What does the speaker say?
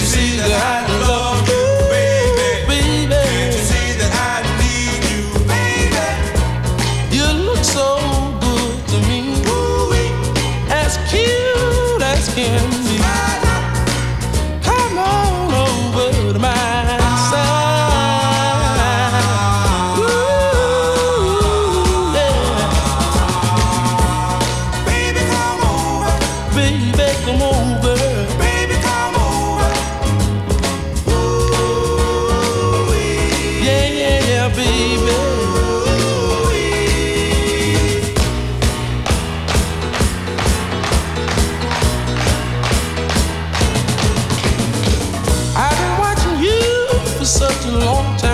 see that I love you, baby? Can't you see that I need you, baby? You look so good to me, as cute as can be. Come on over to my side. Ooh, yeah. Baby, come over. Baby, come over. Baby, come over. Ooh, yeah, yeah, yeah, baby. I've been watching you for such a long time.